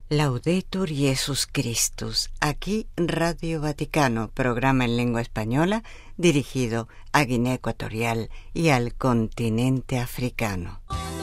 Laudetur Jesus Christus, aquí Radio Vaticano, programa en lengua española dirigido a Guinea Ecuatorial y al continente africano.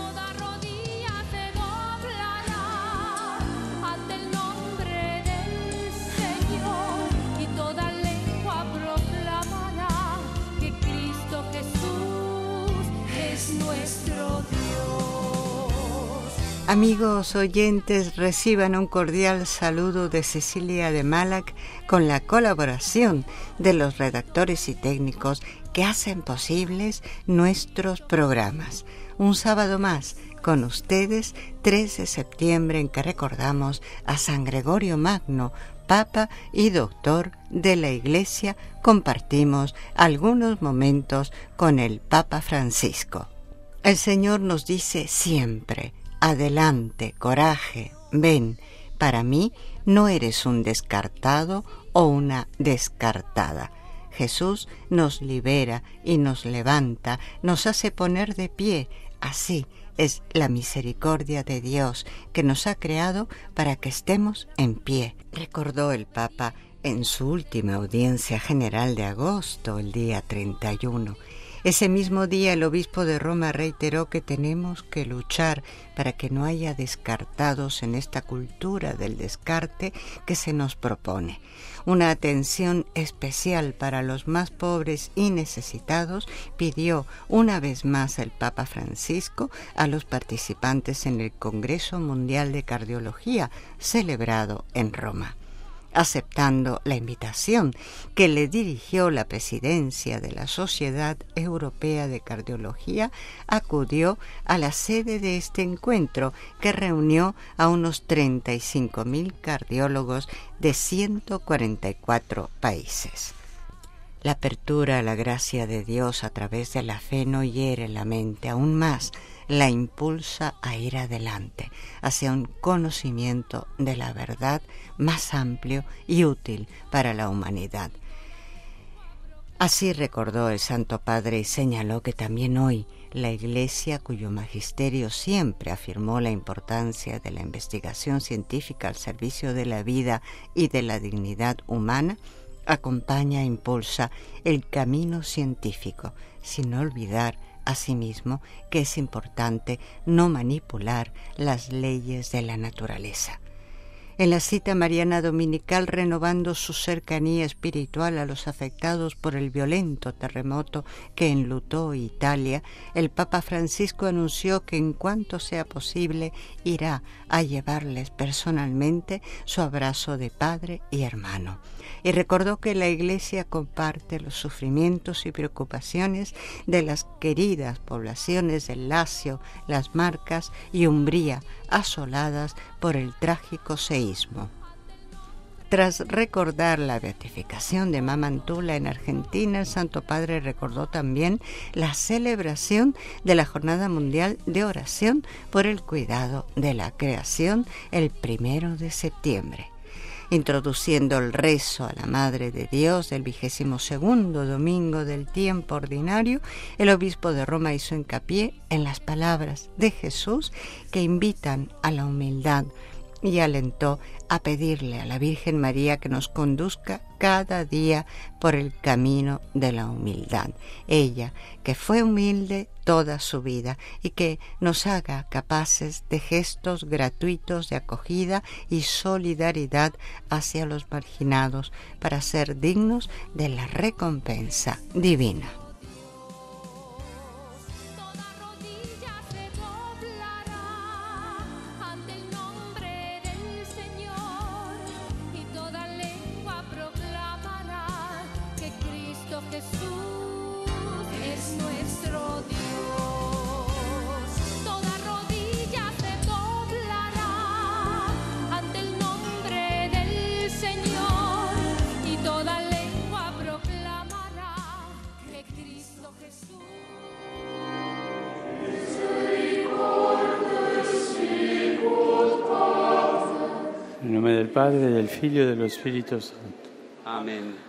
Amigos oyentes, reciban un cordial saludo de Cecilia de Malac con la colaboración de los redactores y técnicos que hacen posibles nuestros programas. Un sábado más con ustedes, 3 de septiembre, en que recordamos a San Gregorio Magno, Papa y Doctor de la Iglesia. Compartimos algunos momentos con el Papa Francisco. El Señor nos dice siempre: adelante, coraje, ven. Para mí no eres un descartado o una descartada. Jesús nos libera y nos levanta, nos hace poner de pie. Así es la misericordia de Dios, que nos ha creado para que estemos en pie. Recordó el Papa en su última audiencia general de agosto, el día 31. Ese mismo día el obispo de Roma reiteró que tenemos que luchar para que no haya descartados en esta cultura del descarte que se nos propone. Una atención especial para los más pobres y necesitados pidió una vez más el Papa Francisco a los participantes en el Congreso Mundial de Cardiología celebrado en Roma. Aceptando la invitación que le dirigió la presidencia de la Sociedad Europea de Cardiología, acudió a la sede de este encuentro, que reunió a unos 35.000 cardiólogos de 144 países. La apertura a la gracia de Dios a través de la fe no hiere la mente, aún más la impulsa a ir adelante hacia un conocimiento de la verdad más amplio y útil para la humanidad. Así recordó el Santo Padre y señaló que también hoy la Iglesia, cuyo magisterio siempre afirmó la importancia de la investigación científica al servicio de la vida y de la dignidad humana, acompaña e impulsa el camino científico, sin olvidar asimismo que es importante no manipular las leyes de la naturaleza. En la cita mariana dominical, renovando su cercanía espiritual a los afectados por el violento terremoto que enlutó Italia, el Papa Francisco anunció que en cuanto sea posible irá a llevarles personalmente su abrazo de padre y hermano. Y recordó que la Iglesia comparte los sufrimientos y preocupaciones de las queridas poblaciones del Lacio, las Marcas y Umbría, asoladas por el trágico seísmo. Tras recordar la beatificación de Mamantula en Argentina, el Santo Padre recordó también la celebración de la Jornada Mundial de Oración por el Cuidado de la Creación el 1 de septiembre. Introduciendo el rezo a la Madre de Dios del 22º domingo del tiempo ordinario, el obispo de Roma hizo hincapié en las palabras de Jesús que invitan a la humildad y alentó a pedirle a la Virgen María que nos conduzca cada día por el camino de la humildad. Ella, que fue humilde toda su vida, y que nos haga capaces de gestos gratuitos de acogida y solidaridad hacia los marginados para ser dignos de la recompensa divina. En nome del Padre, del Figlio e dello Spirito Santo. Amen.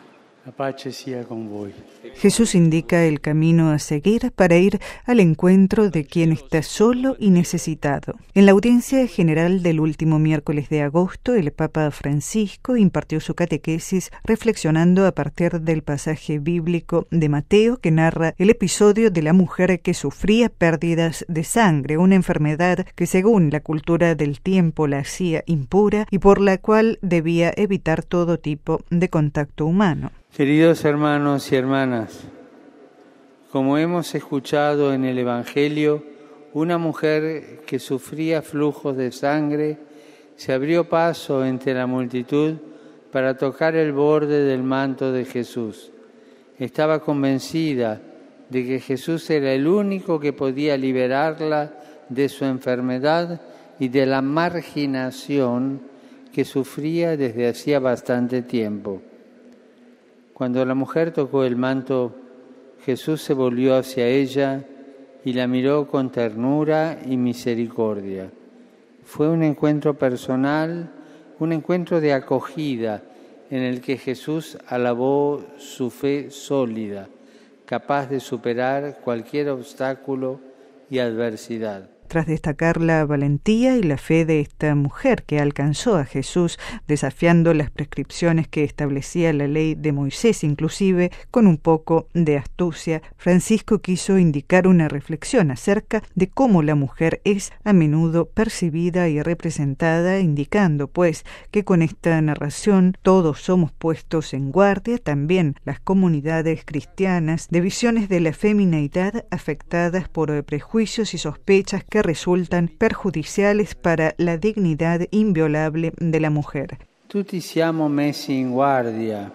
La pace sia con voi. Jesús indica el camino a seguir para ir al encuentro de quien está solo y necesitado. En la audiencia general del último miércoles de agosto, el Papa Francisco impartió su catequesis reflexionando a partir del pasaje bíblico de Mateo que narra el episodio de la mujer que sufría pérdidas de sangre, una enfermedad que según la cultura del tiempo la hacía impura y por la cual debía evitar todo tipo de contacto humano. Queridos hermanos y hermanas, como hemos escuchado en el Evangelio, una mujer que sufría flujos de sangre se abrió paso entre la multitud para tocar el borde del manto de Jesús. Estaba convencida de que Jesús era el único que podía liberarla de su enfermedad y de la marginación que sufría desde hacía bastante tiempo. Cuando la mujer tocó el manto, Jesús se volvió hacia ella y la miró con ternura y misericordia. Fue un encuentro personal, un encuentro de acogida en el que Jesús alabó su fe sólida, capaz de superar cualquier obstáculo y adversidad. Tras destacar la valentía y la fe de esta mujer que alcanzó a Jesús desafiando las prescripciones que establecía la ley de Moisés, inclusive con un poco de astucia, Francisco quiso indicar una reflexión acerca de cómo la mujer es a menudo percibida y representada, indicando pues que con esta narración todos somos puestos en guardia, también las comunidades cristianas, de visiones de la femineidad afectadas por prejuicios y sospechas que resultan perjudiciales para la dignità inviolabile della mujer. Tutti siamo messi in guardia,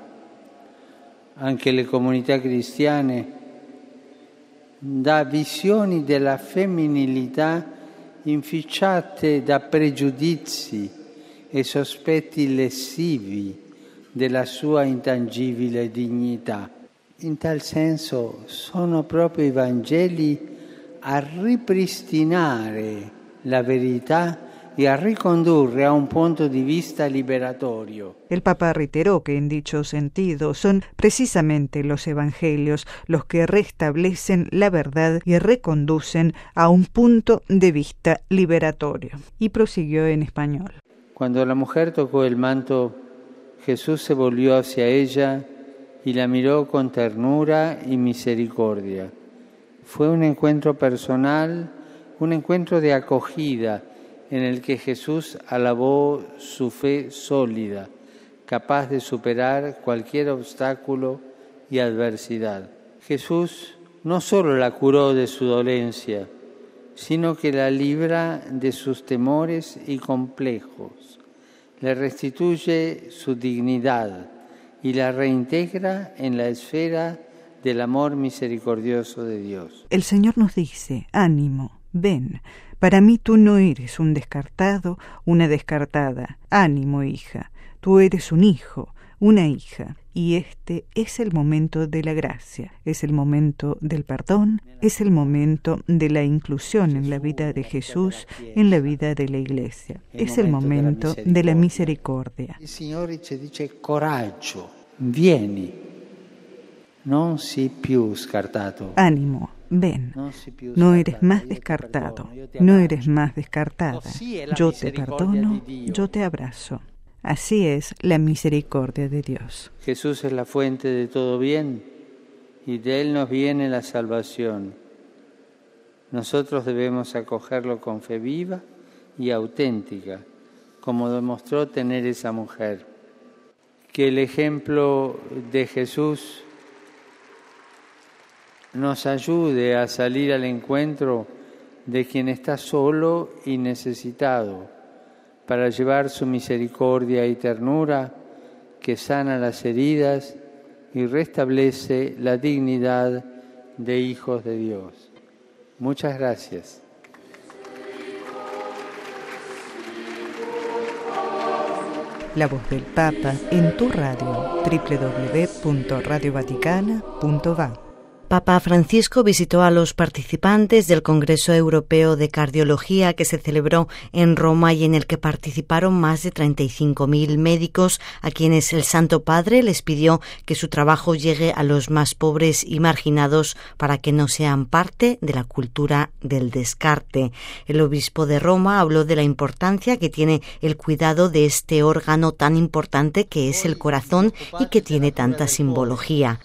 anche le comunità cristiane, da visioni della femminilità inficiate da pregiudizi e sospetti lesivi della sua intangibile dignità. In tal senso sono proprio i Vangeli a ripristinare la verità y a ricondurre a un punto de vista liberatorio. El Papa reiteró que en dicho sentido son precisamente los evangelios los que restablecen la verdad y reconducen a un punto de vista liberatorio. Y prosiguió en español. Cuando la mujer tocó el manto, Jesús se volvió hacia ella y la miró con ternura y misericordia. Fue un encuentro personal, un encuentro de acogida en el que Jesús alabó su fe sólida, capaz de superar cualquier obstáculo y adversidad. Jesús no solo la curó de su dolencia, sino que la libra de sus temores y complejos, le restituye su dignidad y la reintegra en la esfera del amor misericordioso de Dios. El Señor nos dice, ánimo, ven, para mí tú no eres un descartado, una descartada, ánimo hija, tú eres un hijo, una hija, y este es el momento de la gracia, es el momento del perdón, es el momento de la inclusión en la vida de Jesús, en la vida de la Iglesia, es el momento de la misericordia. El Señor te dice, coraggio, vieni. Non sei più scartato. Ánimo, ven, no eres más descartado, no eres más descartada. Yo te perdono, yo te abrazo. Así es la misericordia de Dios. Jesús es la fuente de todo bien y de Él nos viene la salvación. Nosotros debemos acogerlo con fe viva y auténtica, como demostró tener esa mujer. Que el ejemplo de Jesús nos ayude a salir al encuentro de quien está solo y necesitado, para llevar su misericordia y ternura que sana las heridas y restablece la dignidad de hijos de Dios. Muchas gracias. La voz del Papa en tu radio, www.radiovaticana.va. Papa Francisco visitó a los participantes del Congreso Europeo de Cardiología que se celebró en Roma y en el que participaron más de 35.000 médicos, a quienes el Santo Padre les pidió que su trabajo llegue a los más pobres y marginados para que no sean parte de la cultura del descarte. El obispo de Roma habló de la importancia que tiene el cuidado de este órgano tan importante que es el corazón y que tiene tanta simbología.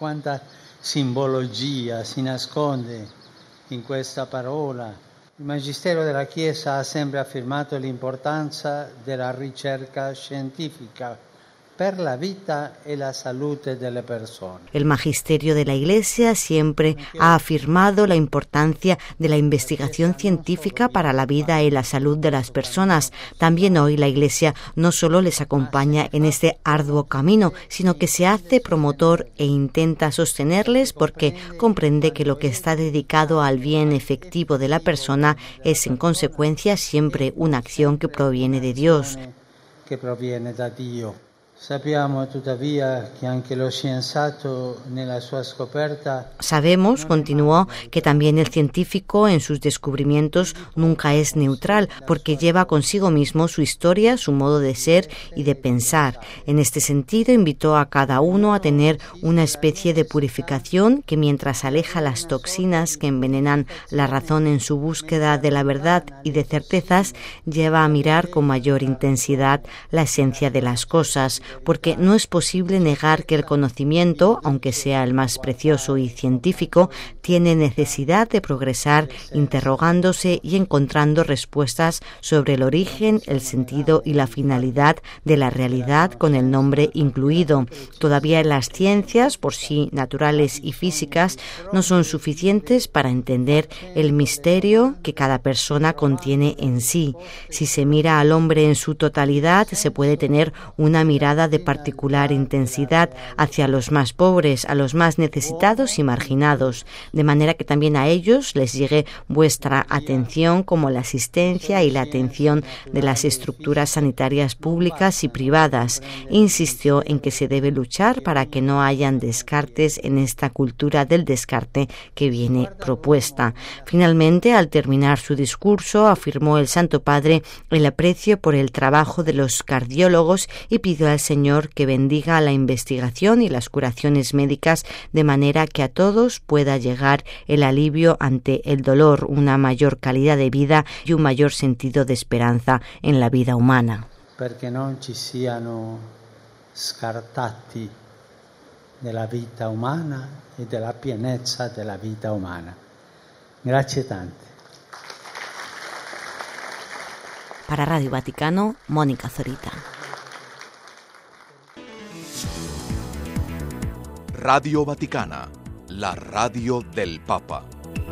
Simbologia si nasconde in questa parola. Il Magistero della Chiesa ha sempre affermato l'importanza della ricerca scientifica per la vita e la salute delle persone. El magisterio de la Iglesia siempre ha afirmado la importancia de la investigación científica para la vida y la salud de las personas. También hoy la Iglesia no solo les acompaña en este arduo camino, sino que se hace promotor e intenta sostenerles porque comprende que lo que está dedicado al bien efectivo de la persona es en consecuencia siempre una acción que proviene de Dios. Que proviene da Dio. Sappiamo tuttavia che anche lo scienziato nella sua scoperta. Sabemos, continuó, que también el científico en sus descubrimientos nunca es neutral, porque lleva consigo mismo su historia, su modo de ser y de pensar. En este sentido, invitó a cada uno a tener una especie de purificación que, mientras aleja las toxinas que envenenan la razón en su búsqueda de la verdad y de certezas, lleva a mirar con mayor intensidad la esencia de las cosas, porque no es posible negar que el conocimiento, aunque sea el más precioso y científico, tiene necesidad de progresar interrogándose y encontrando respuestas sobre el origen, el sentido y la finalidad de la realidad con el nombre incluido. Todavía las ciencias, por sí naturales y físicas, no son suficientes para entender el misterio que cada persona contiene en sí. Si se mira al hombre en su totalidad, se puede tener una mirada de particular intensidad hacia los más pobres, a los más necesitados y marginados, de manera que también a ellos les llegue vuestra atención, como la asistencia y la atención de las estructuras sanitarias públicas y privadas. Insistió en que se debe luchar para que no hayan descartes en esta cultura del descarte que viene propuesta. Finalmente, al terminar su discurso, afirmó el Santo Padre el aprecio por el trabajo de los cardiólogos y pidió al Señor que bendiga la investigación y las curaciones médicas de manera que a todos pueda llegar el alivio ante el dolor, una mayor calidad de vida y un mayor sentido de esperanza en la vida humana. Perché non ci siano scartati della vita umana e della pienezza della vita umana. Grazie tante. Para Radio Vaticano, Mónica Zorita. Radio Vaticana, la radio del Papa.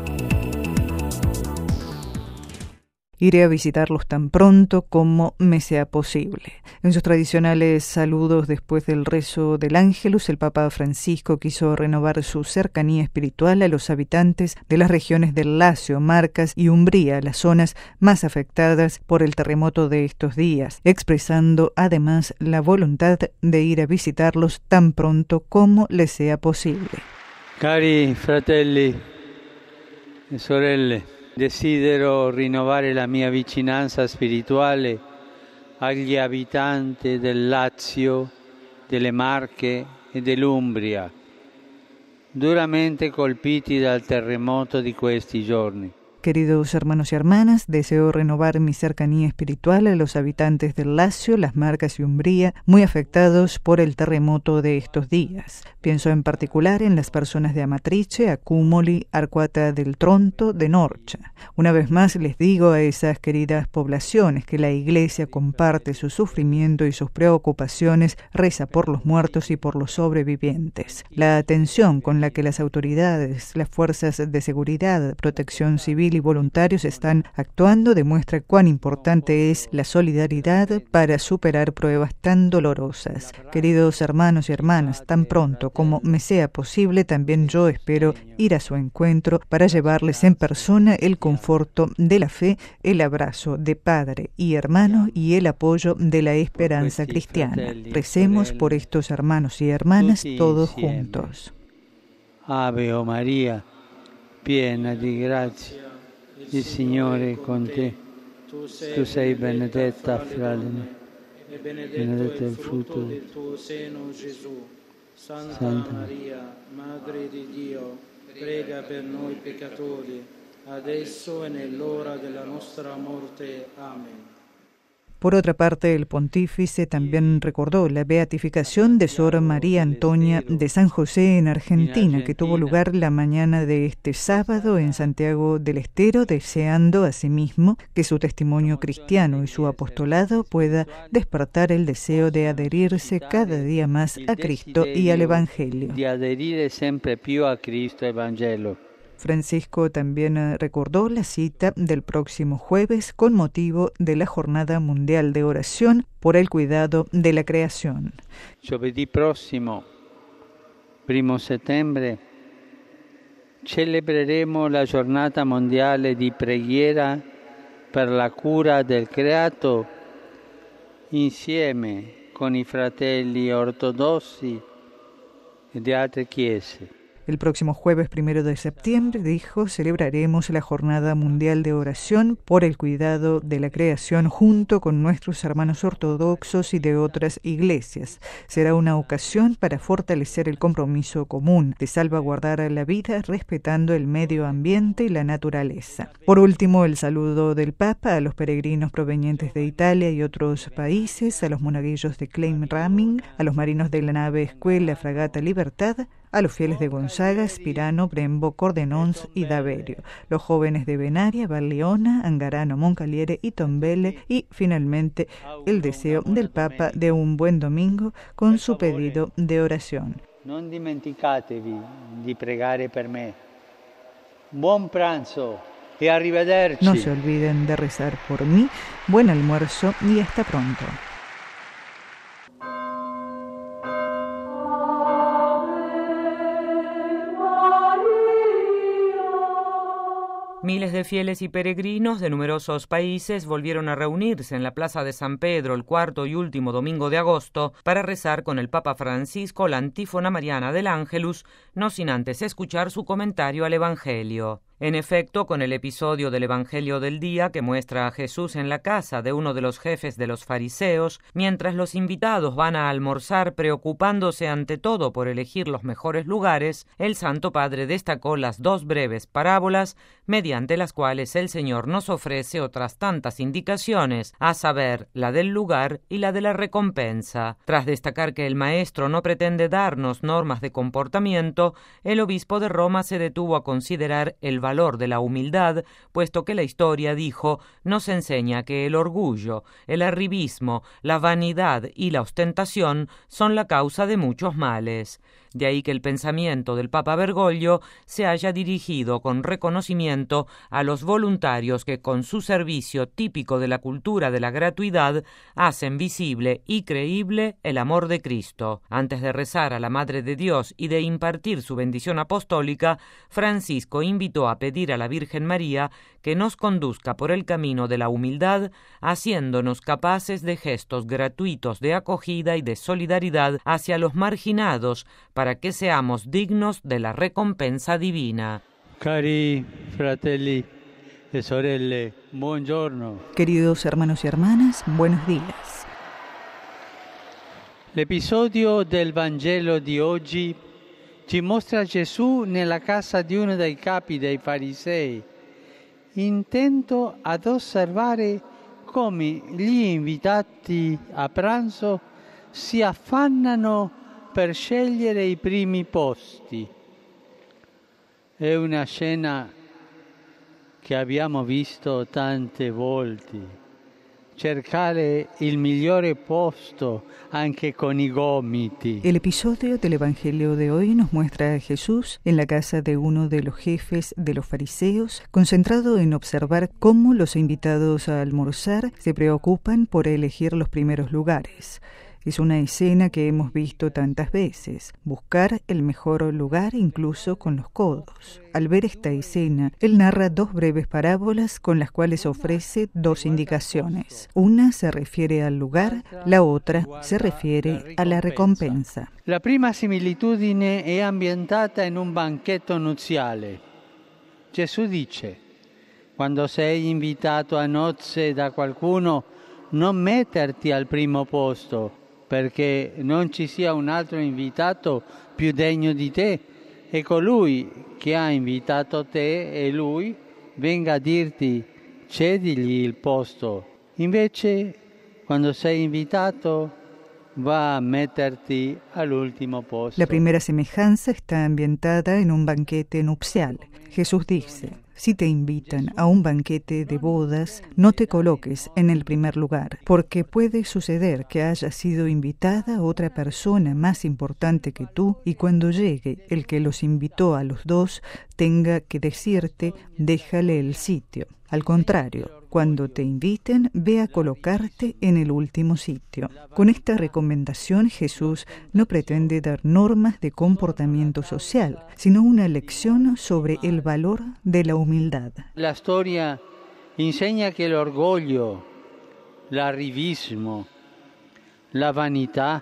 Iré a visitarlos tan pronto como me sea posible. En sus tradicionales saludos después del rezo del Ángelus, el Papa Francisco quiso renovar su cercanía espiritual a los habitantes de las regiones del Lacio, Marcas y Umbría, las zonas más afectadas por el terremoto de estos días, expresando además la voluntad de ir a visitarlos tan pronto como les sea posible. Cari fratelli e sorelle, desidero rinnovare la mia vicinanza spirituale agli abitanti del Lazio, delle Marche e dell'Umbria, duramente colpiti dal terremoto di questi giorni. Queridos hermanos y hermanas, deseo renovar mi cercanía espiritual a los habitantes del Lacio, las Marcas y Umbría, muy afectados por el terremoto de estos días. Pienso en particular en las personas de Amatrice, Accumoli, Arquata del Tronto, de Norcia. Una vez más les digo a esas queridas poblaciones que la Iglesia comparte su sufrimiento y sus preocupaciones, reza por los muertos y por los sobrevivientes. La atención con la que las autoridades, las fuerzas de seguridad, protección civil y voluntarios están actuando demuestra cuán importante es la solidaridad para superar pruebas tan dolorosas. Queridos hermanos y hermanas, tan pronto como me sea posible, también yo espero ir a su encuentro para llevarles en persona el conforto de la fe, el abrazo de padre y hermano y el apoyo de la esperanza cristiana. Recemos por estos hermanos y hermanas todos juntos. Ave o Maria, piena di grazia, il Signore è con te. Tu sei benedetta fra le donne, e benedetto è il frutto del tuo seno, Gesù. Santa Maria, Madre di Dio, prega per noi peccatori, adesso e nell'ora della nostra morte. Amén. Por otra parte, el pontífice también recordó la beatificación de Sor María Antonia de San José en Argentina, que tuvo lugar la mañana de este sábado en Santiago del Estero, deseando asimismo que su testimonio cristiano y su apostolado pueda despertar el deseo de adherirse cada día más a Cristo y al Evangelio. De adherir siempre più a Cristo e Vangelo. Francisco también recordó la cita del próximo jueves con motivo de la Jornada Mundial de Oración por el Cuidado de la Creación. Giovedì prossimo, 1 settembre, celebreremo la Giornata Mondiale di Preghiera per la cura del creato insieme con i fratelli ortodossi e di altre chiese. El próximo jueves 1 de septiembre, dijo, celebraremos la Jornada Mundial de Oración por el Cuidado de la Creación junto con nuestros hermanos ortodoxos y de otras iglesias. Será una ocasión para fortalecer el compromiso común de salvaguardar la vida respetando el medio ambiente y la naturaleza. Por último, el saludo del Papa a los peregrinos provenientes de Italia y otros países, a los monaguillos de Klein Raming, a los marinos de la nave Escuela Fragata Libertad, a los fieles de Gonzaga, Spirano, Brembo, Cordenons y Daverio, los jóvenes de Venaria, Barleona, Angarano, Moncaliere y Tombele, y finalmente el deseo del Papa de un buen domingo con su pedido de oración. Non dimenticatevi di pregare per me. Buon pranzo e arrivederci. No se olviden de rezar por mí. Buen almuerzo y hasta pronto. Miles de fieles y peregrinos de numerosos países volvieron a reunirse en la Plaza de San Pedro el cuarto y último domingo de agosto para rezar con el Papa Francisco la antífona mariana del Ángelus, no sin antes escuchar su comentario al Evangelio. En efecto, con el episodio del Evangelio del día que muestra a Jesús en la casa de uno de los jefes de los fariseos, mientras los invitados van a almorzar preocupándose ante todo por elegir los mejores lugares, el Santo Padre destacó las dos breves parábolas mediante las cuales el Señor nos ofrece otras tantas indicaciones, a saber, la del lugar y la de la recompensa. Tras destacar que el Maestro no pretende darnos normas de comportamiento, el obispo de Roma se detuvo a considerar el valor de la humildad, puesto que la historia, dijo, nos enseña que el orgullo, el arribismo, la vanidad y la ostentación son la causa de muchos males. De ahí que el pensamiento del Papa Bergoglio se haya dirigido con reconocimiento a los voluntarios que con su servicio típico de la cultura de la gratuidad hacen visible y creíble el amor de Cristo. Antes de rezar a la Madre de Dios y de impartir su bendición apostólica, Francisco invitó a pedir a la Virgen María que nos conduzca por el camino de la humildad, haciéndonos capaces de gestos gratuitos de acogida y de solidaridad hacia los marginados, para que seamos dignos de la recompensa divina. Cari fratelli e sorelle, buongiorno. Queridos hermanos y hermanas, buenos días. L'episodio del Vangelo di oggi ci mostra Gesù nella casa di uno dei capi dei farisei, intento ad osservare come gli invitati a pranzo si affannano per scegliere i primi posti. È una scena che abbiamo visto tante volte. Cercare il migliore posto anche con i gomiti. El episodio del Evangelio de hoy nos muestra a Jesús en la casa de uno de los jefes de los fariseos, concentrado en observar cómo los invitados a almorzar se preocupan por elegir los primeros lugares. Es una escena que hemos visto tantas veces, buscar el mejor lugar incluso con los codos. Al ver esta escena, él narra 2 breves parábolas con las cuales ofrece 2 indicaciones. Una se refiere al lugar, la otra se refiere a la recompensa. La prima similitudine è ambientata in un banchetto nuziale. Gesù dice: quando sei invitato a nozze da qualcuno, non metterti al primo posto, perché non ci sia un altro invitato più degno di te, e colui che ha invitato te e lui venga a dirti: cedigli il posto. Invece, quando sei invitato, va a metterti al último posto. La primera semejanza está ambientada en un banquete nupcial. Jesús dice: si te invitan a un banquete de bodas, no te coloques en el primer lugar, porque puede suceder que haya sido invitada otra persona más importante que tú, y cuando llegue el que los invitó a los 2, tenga que decirte: déjale el sitio. Al contrario, cuando te inviten, ve a colocarte en el último sitio. Con esta recomendación, Jesús no pretende dar normas de comportamiento social, sino una lección sobre el valor de la humildad. La storia insegna che l'orgoglio, l'arrivismo, la vanità,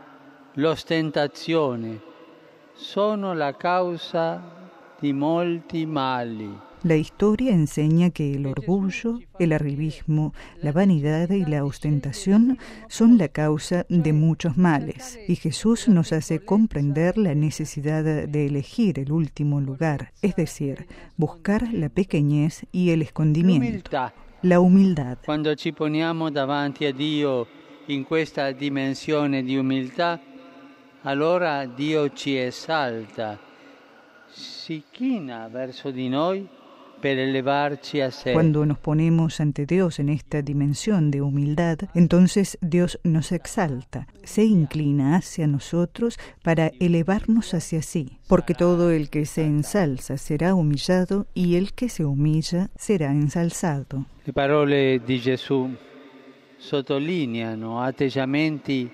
l'ostentazione sono la causa di molti mali. La historia enseña que el orgullo, el arribismo, la vanidad y la ostentación son la causa de muchos males, y Jesús nos hace comprender la necesidad de elegir el último lugar, es decir, buscar la pequeñez y el escondimiento, la humildad. Cuando ci poniamo davanti a Dio in questa dimensione di umiltà, allora Dio ci esalta, si china verso di noi. Cuando nos ponemos ante Dios en esta dimensión de humildad, entonces Dios nos exalta, se inclina hacia nosotros para elevarnos hacia sí, porque todo el que se ensalza será humillado y el que se humilla será ensalzado. Le parole di Gesù sottolineano atteggiamenti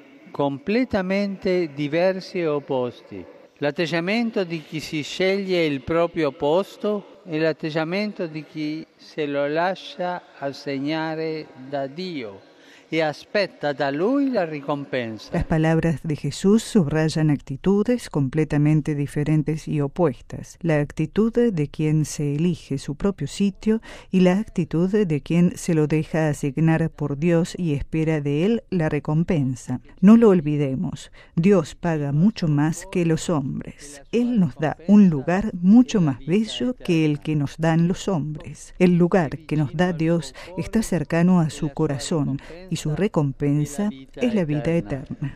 completamente diversi e opposti. L'atteggiamento di chi si sceglie il proprio posto e l'atteggiamento di chi se lo lascia assegnare da Dio y aspetta da Lui la recompensa. Las palabras de Jesús subrayan actitudes completamente diferentes y opuestas. La actitud de quien se elige su propio sitio y la actitud de quien se lo deja asignar por Dios y espera de Él la recompensa. No lo olvidemos, Dios paga mucho más que los hombres. Él nos da un lugar mucho más bello que el que nos dan los hombres. El lugar que nos da Dios está cercano a su corazón y su recompensa es la vida eterna.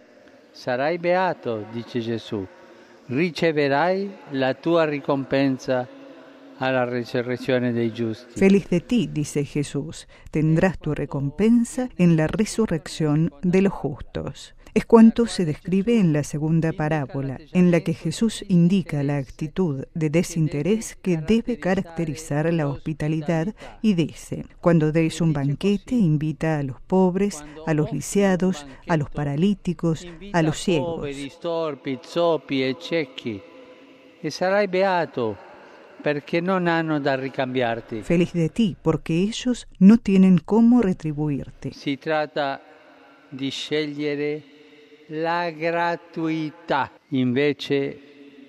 Sarai beato, dice Gesù, riceverai la tua ricompensa alla resurrezione dei giusti. Feliz de ti, dice Jesús, tendrás tu recompensa en la resurrección de los justos. Es cuanto se describe en la segunda parábola, en la que Jesús indica la actitud de desinterés que debe caracterizar la hospitalidad y dice: cuando deis un banquete, invita a los pobres, a los lisiados, a los paralíticos, a los ciegos. Storpi, zoppi e ciechi, e sarai beato perché non hanno da ricambiarti. Feliz de ti, porque ellos no tienen cómo retribuirte. Si tratta di scegliere la gratuità invece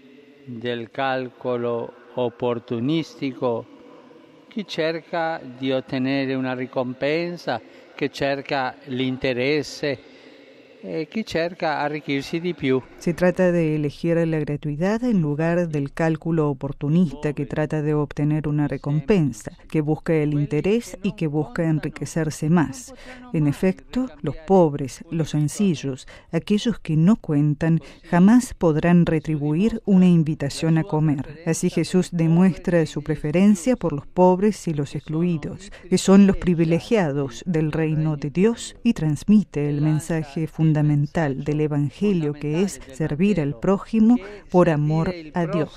del calcolo opportunistico. Chi cerca di ottenere una ricompensa, che cerca l'interesse e chi cerca arricchirsi di più. Se trata de elegir la gratuidad en lugar del cálculo oportunista que trata de obtener una recompensa, que busca el interés y que busca enriquecerse más. En efecto, los pobres, los sencillos, aquellos que no cuentan, jamás podrán retribuir una invitación a comer. Así Jesús demuestra su preferencia por los pobres y los excluidos, que son los privilegiados del reino de Dios, y transmite el mensaje fundamental del Evangelio, que es servir al prójimo por amor a Dios.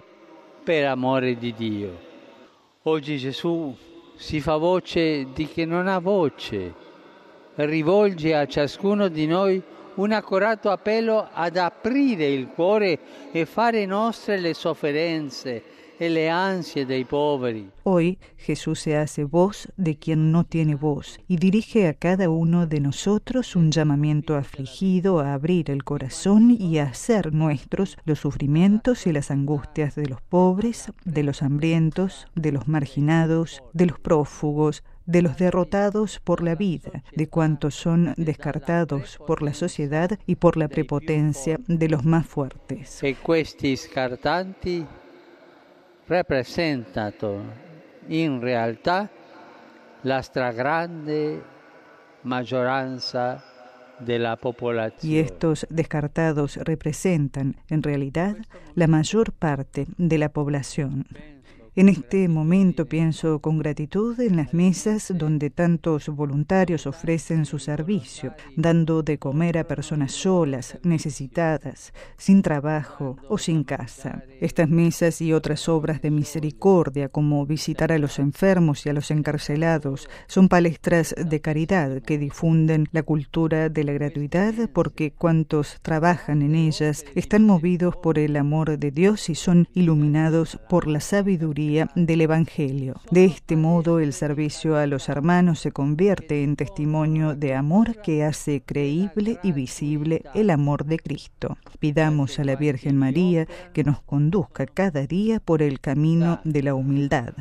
Per amore di Dio. Oggi Gesù si fa voce di chi non ha voce, rivolge a ciascuno di noi un accorato appello ad aprire il cuore e fare nostre le sofferenze y le ansias dei poveri. Hoy Jesús se hace voz de quien no tiene voz y dirige a cada uno de nosotros un llamamiento afligido a abrir el corazón y a hacer nuestros los sufrimientos y las angustias de los pobres, de los hambrientos, de los marginados, de los prófugos, de los derrotados por la vida, de cuantos son descartados por la sociedad y por la prepotencia de los más fuertes. E questi scartanti rappresentano in realtà la stragrande maggioranza de la población. Y estos descartados representan, en realidad, la mayor parte de la población. En este momento pienso con gratitud en las mesas donde tantos voluntarios ofrecen su servicio, dando de comer a personas solas, necesitadas, sin trabajo o sin casa. Estas mesas y otras obras de misericordia, como visitar a los enfermos y a los encarcelados, son palestras de caridad que difunden la cultura de la gratuidad, porque cuantos trabajan en ellas están movidos por el amor de Dios y son iluminados por la sabiduría del Evangelio. De este modo, el servicio a los hermanos se convierte en testimonio de amor que hace creíble y visible el amor de Cristo. Pidamos a la Virgen María que nos conduzca cada día por el camino de la humildad.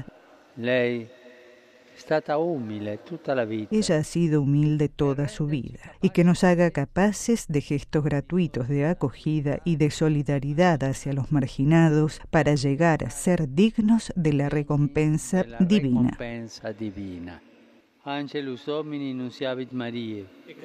Ella ha sido humilde toda su vida, y que nos haga capaces de gestos gratuitos de acogida y de solidaridad hacia los marginados para llegar a ser dignos de la recompensa divina. Angelus Domini nunciavit Mariae.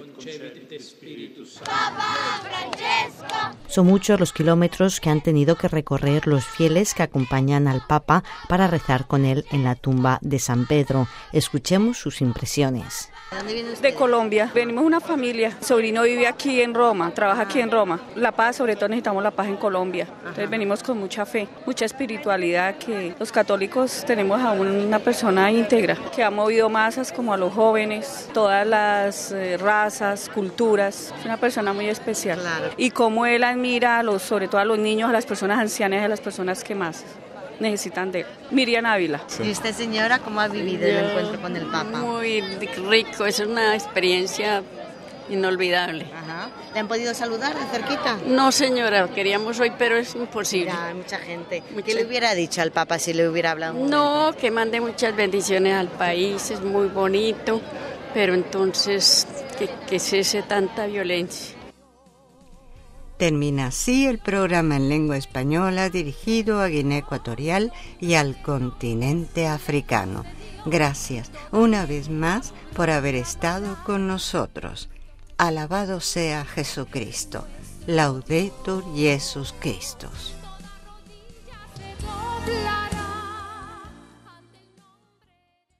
Son muchos los kilómetros que han tenido que recorrer los fieles que acompañan al Papa para rezar con él en la tumba de San Pedro. Escuchemos sus impresiones. De Colombia. Venimos una familia. Mi sobrino vive aquí en Roma, trabaja aquí en Roma. La paz, sobre todo necesitamos la paz en Colombia. Entonces venimos con mucha fe, mucha espiritualidad, que los católicos tenemos a una persona íntegra, que ha movido masas como a los jóvenes, todas las razas, culturas. Es una persona muy especial. Claro. Y como él admira sobre todo a los niños, a las personas ancianas y a las personas que más necesitan de él. Miriam Ávila. ¿Y usted, señora, cómo ha vivido el encuentro con el Papa? Muy rico, es una experiencia inolvidable. Ajá. ¿Le han podido saludar de cerquita? No, señora, queríamos hoy, pero es imposible. Ya, hay mucha gente. ¿Qué le hubiera dicho al Papa si le hubiera hablado? No, que mande muchas bendiciones al país, es muy bonito, pero entonces que cese tanta violencia. Termina así el programa en lengua española dirigido a Guinea Ecuatorial y al continente africano. Gracias una vez más por haber estado con nosotros. Alabado sea Jesucristo. Laudetur Jesus Christus.